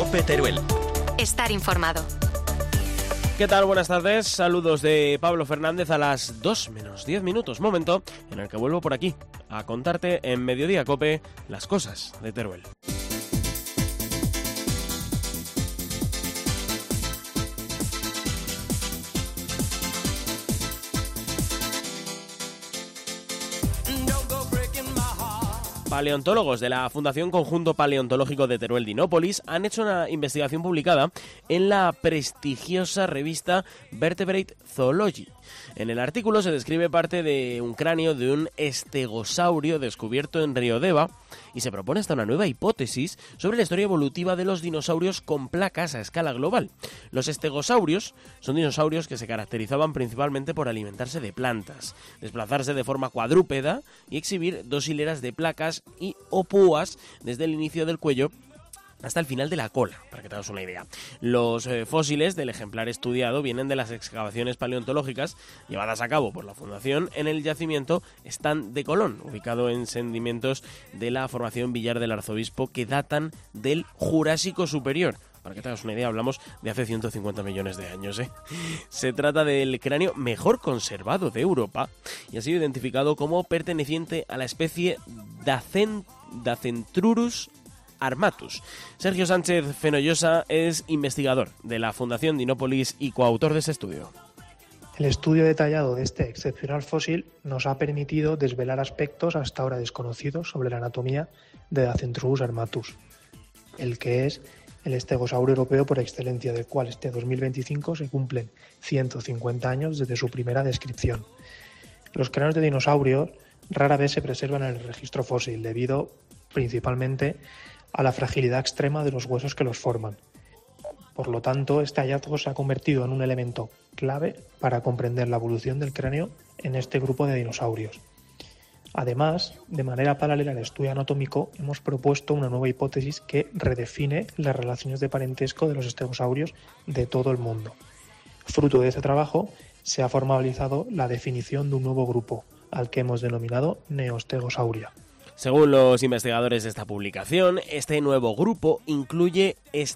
COPE Teruel. Estar informado. ¿Qué tal? Buenas tardes. Saludos de Pablo Fernández a las 2 menos 10 minutos. Momento en el que vuelvo por aquí a contarte en Mediodía COPE las cosas de Teruel. Paleontólogos de la Fundación Conjunto Paleontológico de Teruel Dinópolis han hecho una investigación publicada en la prestigiosa revista Vertebrate Zoology. En el artículo se describe parte de un cráneo de un estegosaurio descubierto en Río Deva y se propone hasta una nueva hipótesis sobre la historia evolutiva de los dinosaurios con placas a escala global. Los estegosaurios son dinosaurios que se caracterizaban principalmente por alimentarse de plantas, desplazarse de forma cuadrúpeda y exhibir 2 hileras de placas y o púas desde el inicio del cuello hasta el final de la cola, para que te hagas una idea. Los fósiles del ejemplar estudiado vienen de las excavaciones paleontológicas llevadas a cabo por la Fundación en el yacimiento Stand de Colón, ubicado en sedimentos de la formación Villar del Arzobispo que datan del Jurásico Superior. Para que te hagas una idea, hablamos de hace 150 millones de años, ¿eh? Se trata del cráneo mejor conservado de Europa y ha sido identificado como perteneciente a la especie Dacentrurus armatus. Sergio Sánchez Fenollosa es investigador de la Fundación Dinópolis y coautor de ese estudio. El estudio detallado de este excepcional fósil nos ha permitido desvelar aspectos hasta ahora desconocidos sobre la anatomía de Dacentrurus armatus, el que es el estegosaurio europeo por excelencia, del cual este 2025 se cumplen 150 años desde su primera descripción. Los cráneos de dinosaurios rara vez se preservan en el registro fósil, debido principalmente a la fragilidad extrema de los huesos que los forman. Por lo tanto, este hallazgo se ha convertido en un elemento clave para comprender la evolución del cráneo en este grupo de dinosaurios. Además, de manera paralela al estudio anatómico, hemos propuesto una nueva hipótesis que redefine las relaciones de parentesco de los estegosaurios de todo el mundo. Fruto de este trabajo, se ha formalizado la definición de un nuevo grupo, al que hemos denominado Neostegosauria. Según los investigadores de esta publicación, este nuevo grupo incluye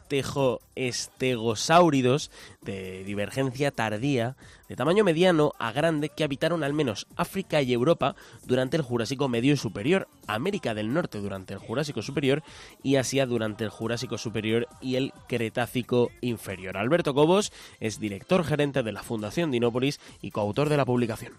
estegosáuridos de divergencia tardía, de tamaño mediano a grande, que habitaron al menos África y Europa durante el Jurásico Medio y Superior, América del Norte durante el Jurásico Superior y Asia durante el Jurásico Superior y el Cretácico Inferior. Alberto Cobos es director gerente de la Fundación Dinópolis y coautor de la publicación.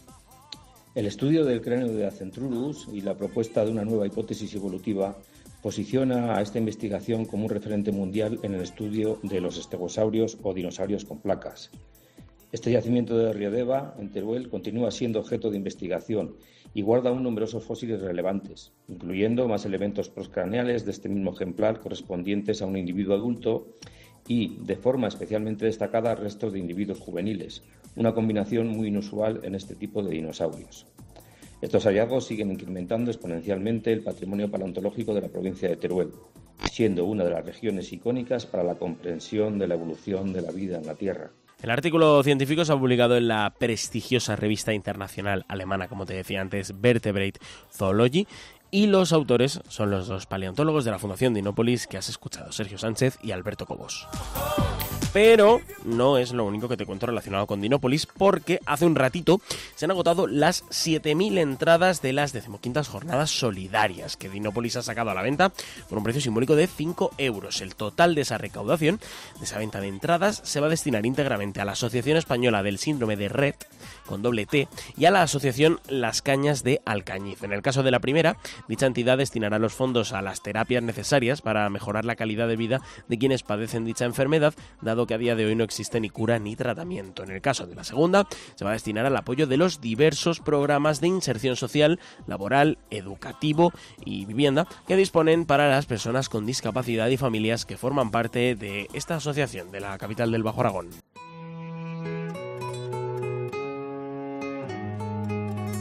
El estudio del cráneo de Dacentrurus y la propuesta de una nueva hipótesis evolutiva posiciona a esta investigación como un referente mundial en el estudio de los estegosaurios o dinosaurios con placas. Este yacimiento de Río Deva, en Teruel, continúa siendo objeto de investigación y guarda aún numerosos fósiles relevantes, incluyendo más elementos postcraneales de este mismo ejemplar correspondientes a un individuo adulto y, de forma especialmente destacada, restos de individuos juveniles, una combinación muy inusual en este tipo de dinosaurios. Estos hallazgos siguen incrementando exponencialmente el patrimonio paleontológico de la provincia de Teruel, siendo una de las regiones icónicas para la comprensión de la evolución de la vida en la Tierra. El artículo científico se ha publicado en la prestigiosa revista internacional alemana, como te decía antes, Vertebrate Zoology, y los autores son los 2 paleontólogos de la Fundación Dinópolis que has escuchado, Sergio Sánchez y Alberto Cobos. Pero no es lo único que te cuento relacionado con Dinópolis, porque hace un ratito se han agotado las 7.000 entradas de las 15ª jornadas solidarias que Dinópolis ha sacado a la venta por un precio simbólico de 5 euros. El total de esa recaudación, de esa venta de entradas, se va a destinar íntegramente a la Asociación Española del Síndrome de Rett, con doble T, y a la Asociación Las Cañas de Alcañiz. En el caso de la primera, dicha entidad destinará los fondos a las terapias necesarias para mejorar la calidad de vida de quienes padecen dicha enfermedad, dado que a día de hoy no existe ni cura ni tratamiento. En el caso de la segunda, se va a destinar al apoyo de los diversos programas de inserción social, laboral, educativo y vivienda que disponen para las personas con discapacidad y familias que forman parte de esta asociación de la capital del Bajo Aragón.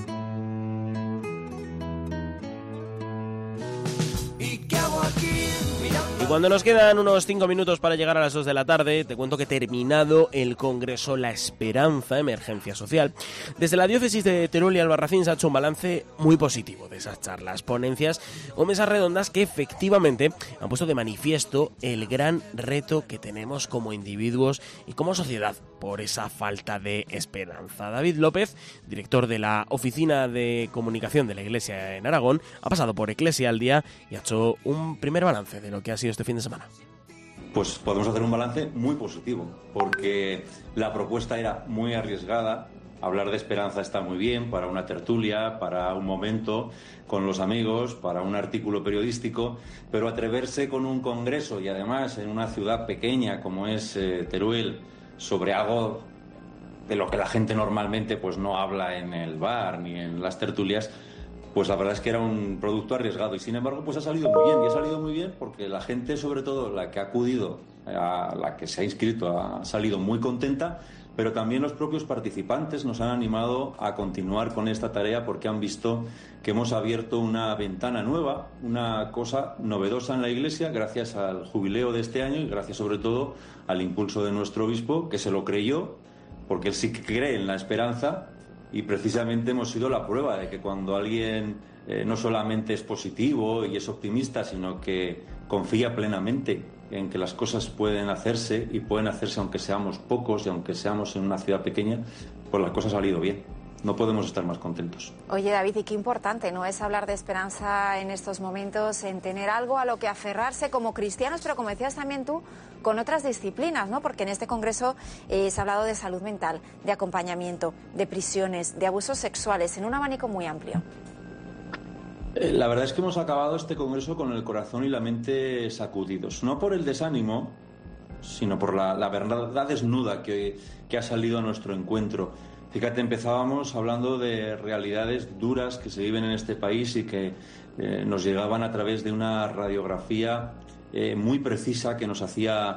¿Y qué hago aquí mirando Y cuando nos quedan unos 5 minutos para llegar a las 2 de la tarde, te cuento que terminado el Congreso La Esperanza, Emergencia Social, desde la diócesis de Teruel y Albarracín se ha hecho un balance muy positivo de esas charlas, ponencias o mesas redondas que efectivamente han puesto de manifiesto el gran reto que tenemos como individuos y como sociedad por esa falta de esperanza. David López, director de la Oficina de Comunicación de la Iglesia en Aragón, ha pasado por Eclesia al Día y ha hecho un primer balance de lo que ha sido este fin de semana. Pues podemos hacer un balance muy positivo, porque la propuesta era muy arriesgada. Hablar de esperanza está muy bien para una tertulia, para un momento con los amigos, para un artículo periodístico, pero atreverse con un congreso y además en una ciudad pequeña como es Teruel, sobre algo de lo que la gente normalmente pues no habla en el bar ni en las tertulias, pues la verdad es que era un producto arriesgado y sin embargo pues ha salido muy bien, y ha salido muy bien porque la gente, sobre todo la que ha acudido, la que se ha inscrito, ha salido muy contenta, pero también los propios participantes nos han animado a continuar con esta tarea porque han visto que hemos abierto una ventana nueva, una cosa novedosa en la Iglesia gracias al jubileo de este año y gracias sobre todo al impulso de nuestro obispo, que se lo creyó, porque él sí que cree en la esperanza. Y precisamente hemos sido la prueba de que cuando alguien no solamente es positivo y es optimista, sino que confía plenamente en que las cosas pueden hacerse y pueden hacerse aunque seamos pocos y aunque seamos en una ciudad pequeña, pues la cosa ha salido bien. No podemos estar más contentos. Oye, David, y qué importante, ¿no?, es hablar de esperanza en estos momentos, en tener algo a lo que aferrarse como cristianos, pero como decías también tú, con otras disciplinas, ¿no? Porque en este congreso se ha hablado de salud mental, de acompañamiento, de prisiones, de abusos sexuales, en un abanico muy amplio. La verdad es que hemos acabado este congreso con el corazón y la mente sacudidos, no por el desánimo, sino por la verdad desnuda que ha salido a nuestro encuentro. Fíjate, empezábamos hablando de realidades duras que se viven en este país y que nos llegaban a través de una radiografía muy precisa que nos hacía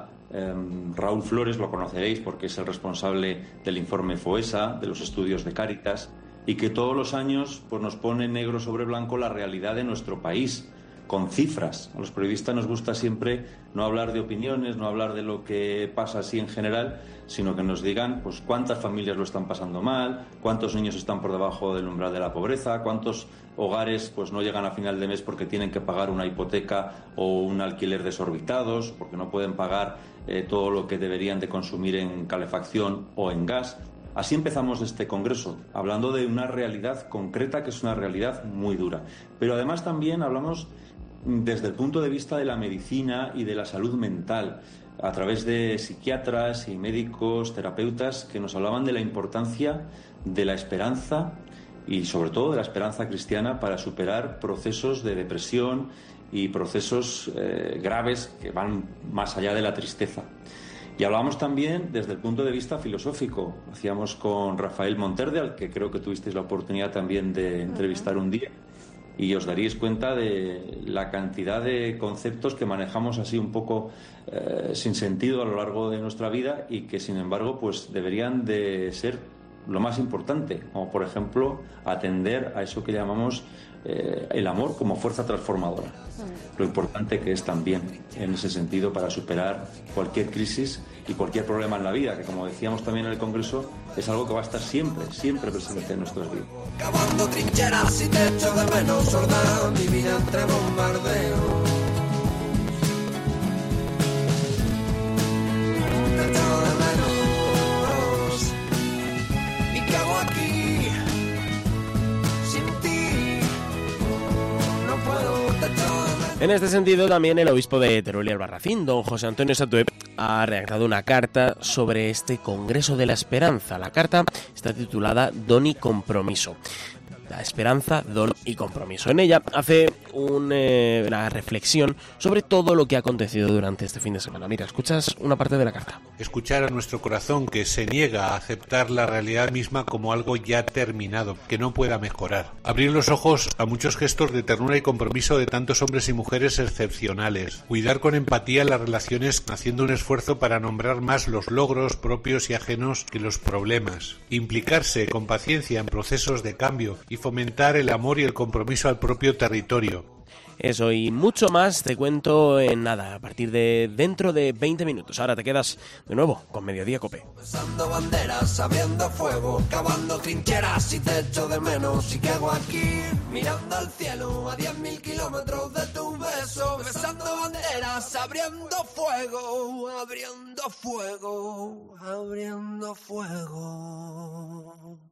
Raúl Flores, lo conoceréis porque es el responsable del informe FOESA, de los estudios de Cáritas, y que todos los años pues, nos pone negro sobre blanco la realidad de nuestro país, con cifras. A los periodistas nos gusta siempre no hablar de opiniones, no hablar de lo que pasa así en general, sino que nos digan pues cuántas familias lo están pasando mal, cuántos niños están por debajo del umbral de la pobreza, cuántos hogares pues no llegan a final de mes porque tienen que pagar una hipoteca o un alquiler desorbitados, porque no pueden pagar todo lo que deberían de consumir en calefacción o en gas. Así empezamos este congreso, hablando de una realidad concreta que es una realidad muy dura. Pero además también hablamos desde el punto de vista de la medicina y de la salud mental, a través de psiquiatras y médicos, terapeutas, que nos hablaban de la importancia de la esperanza y sobre todo de la esperanza cristiana para superar procesos de depresión y procesos graves que van más allá de la tristeza. Y hablábamos también desde el punto de vista filosófico. Hacíamos con Rafael Monterde, al que creo que tuvisteis la oportunidad también de entrevistar un día, y os daríais cuenta de la cantidad de conceptos que manejamos así un poco sin sentido a lo largo de nuestra vida y que sin embargo pues deberían de ser lo más importante, como por ejemplo atender a eso que llamamos el amor como fuerza transformadora. Lo importante que es también en ese sentido para superar cualquier crisis y cualquier problema en la vida, que como decíamos también en el Congreso, es algo que va a estar siempre, siempre presente en nuestras vidas. Cavando trincheras y te echo de menos, sorda mi vida entre bombardeos. Te echo de menos. ¿Y qué hago aquí? Sin ti no puedo, te echo de menos. En este sentido, también el obispo de Teruel y Albarracín, don José Antonio Satué, ha redactado una carta sobre este Congreso de la Esperanza. La carta está titulada Don y Compromiso. La esperanza, don y compromiso. En ella hace una reflexión sobre todo lo que ha acontecido durante este fin de semana. Mira, escuchas una parte de la carta. Escuchar a nuestro corazón que se niega a aceptar la realidad misma como algo ya terminado, que no pueda mejorar. Abrir los ojos a muchos gestos de ternura y compromiso de tantos hombres y mujeres excepcionales. Cuidar con empatía las relaciones haciendo un esfuerzo para nombrar más los logros propios y ajenos que los problemas. Implicarse con paciencia en procesos de cambio y fomentar el amor y el compromiso al propio territorio. Eso y mucho más te cuento en nada, a partir de dentro de 20 minutos. Ahora te quedas de nuevo con Mediodía Cope. Besando banderas, abriendo fuego, cavando trincheras y te echo de menos. ¿Y qué hago aquí? Mirando al cielo a 10.000 kilómetros de tu beso. Besando banderas, abriendo fuego, abriendo fuego, abriendo fuego.